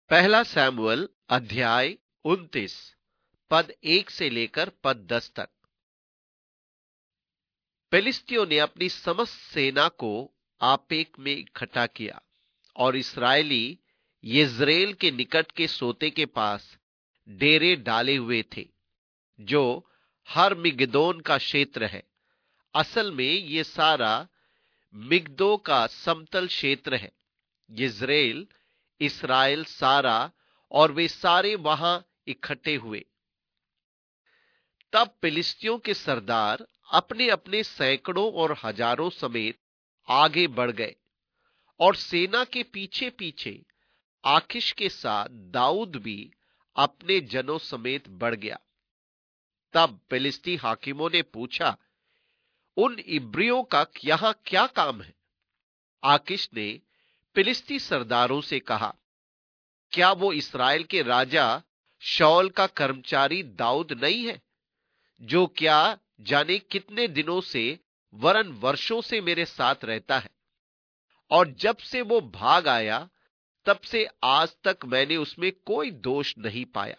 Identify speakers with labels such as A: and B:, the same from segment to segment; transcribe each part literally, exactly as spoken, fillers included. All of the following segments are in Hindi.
A: पहला सैमुअल अध्याय उनतीस पद एक से लेकर पद दस तक। फिलिस्तियों ने अपनी समस्त सेना को आपेक में इकट्ठा किया और इस्राएली यिज्रेल के निकट के सोते के पास डेरे डाले हुए थे, जो हर मिगदोन का क्षेत्र है। असल में ये सारा मिगदो का समतल क्षेत्र है। यिज्रेल, इस्राएल सारा और वे सारे वहां इकट्ठे हुए। तब फिलिस्तियों के सरदार अपने अपने सैकड़ों और हजारों समेत आगे बढ़ गए और सेना के पीछे पीछे आकीश के साथ दाऊद भी अपने जनों समेत बढ़ गया। तब फिलिस्ती हाकिमों ने पूछा, उन इब्रियों का यहां क्या काम है? आकीश ने फिलिस्ती सरदारों से कहा, क्या वो इस्राएल के राजा शाऊल का कर्मचारी दाऊद नहीं है, जो क्या जाने कितने दिनों से वरन वर्षों से मेरे साथ रहता है, और जब से वो भाग आया तब से आज तक मैंने उसमें कोई दोष नहीं पाया।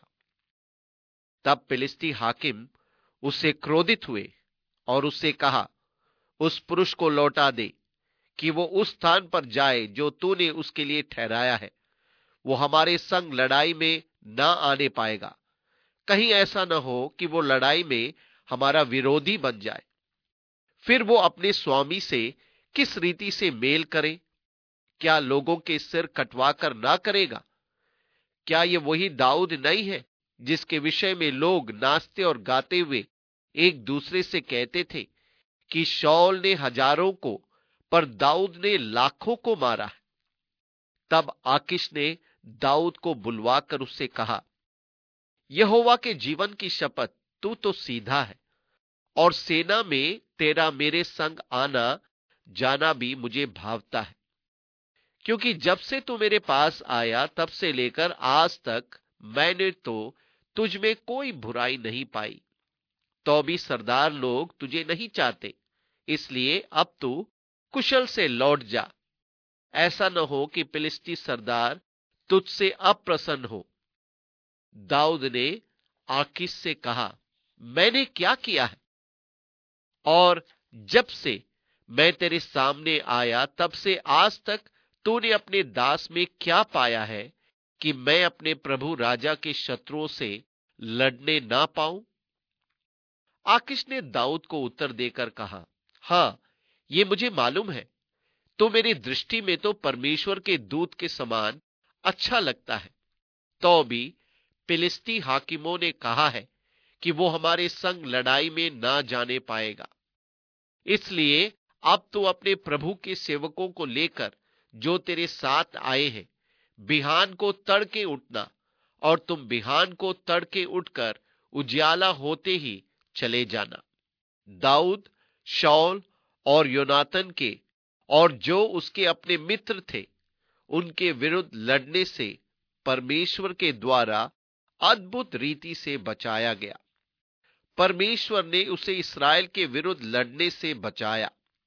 A: तब फिलिस्ती हाकिम उससे क्रोधित हुए और उससे कहा, उस पुरुष को लौटा दे कि वो उस स्थान पर जाए जो तूने उसके लिए ठहराया है। वो हमारे संग लड़ाई में ना आने पाएगा। कहीं ऐसा न हो कि वो लड़ाई में हमारा विरोधी बन जाए। फिर वो अपने स्वामी से किस रीति से मेल करे? क्या लोगों के सिर कटवा कर ना करेगा? क्या ये वही दाऊद नहीं है जिसके विषय में लोग नाचते और गाते हुए एक दूसरे से कहते थे कि शाऊल ने हजारों को पर दाऊद ने लाखों को मारा है? तब आकीश ने दाऊद को बुलवाकर उससे कहा, यहोवा के जीवन की शपथ, तू तो सीधा है और सेना में तेरा मेरे संग आना जाना भी मुझे भावता है, क्योंकि जब से तू मेरे पास आया तब से लेकर आज तक मैंने तो तुझ में कोई बुराई नहीं पाई। तो भी सरदार लोग तुझे नहीं चाहते, इसलिए अब तू कुशल से लौट जा। ऐसा न हो कि फिलिस्ती सरदार तुझसे अप्रसन्न हो। दाऊद ने आकीश से कहा, मैंने क्या किया है? और जब से मैं तेरे सामने आया तब से आज तक तूने अपने दास में क्या पाया है कि मैं अपने प्रभु राजा के शत्रुओं से लड़ने ना पाऊं? आकीश ने दाऊद को उत्तर देकर कहा, हां, ये मुझे मालूम है। तो मेरी दृष्टि में तो परमेश्वर के दूत के समान अच्छा लगता है। तो भी फिलिस्ती हाकिमों ने कहा है कि वो हमारे संग लड़ाई में ना जाने पाएगा। इसलिए अब तो अपने प्रभु के सेवकों को लेकर जो तेरे साथ आए हैं, बिहान को तड़के उठना, और तुम बिहान को तड़के उठकर उजियाला होते ही चले जाना। दाऊद शाऊल और योनातन के और जो उसके अपने मित्र थे उनके विरुद्ध लड़ने से परमेश्वर के द्वारा अद्भुत रीति से बचाया गया। परमेश्वर ने उसे इस्राएल के विरुद्ध लड़ने से बचाया।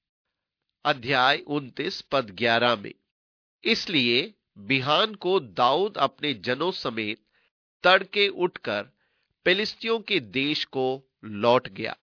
A: अध्याय उनतीस पद ग्यारह में, इसलिए बिहान को दाऊद अपने जनों समेत तड़के उठकर फिलिस्तियों के देश को लौट गया।